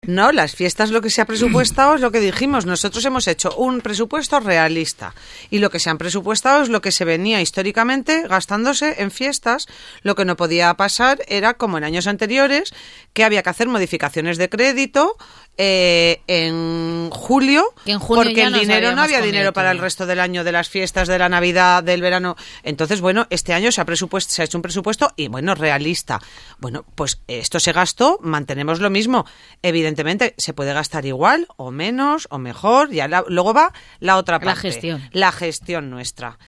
No, las fiestas lo que se ha presupuestado es lo que dijimos. Nosotros hemos hecho un presupuesto realista y lo que se han presupuestado es lo que se venía históricamente gastándose en fiestas. Lo que no podía pasar era, como en años anteriores, que había que hacer modificaciones de crédito en julio, porque el dinero no había dinero para el resto del año, de las fiestas, de la Navidad, del verano. Entonces, bueno, este año se ha hecho un presupuesto y, bueno, realista. Bueno, pues esto se gastó, mantenemos lo mismo. Evidentemente, se puede gastar igual, o menos, o mejor. Luego va la otra parte. La gestión nuestra.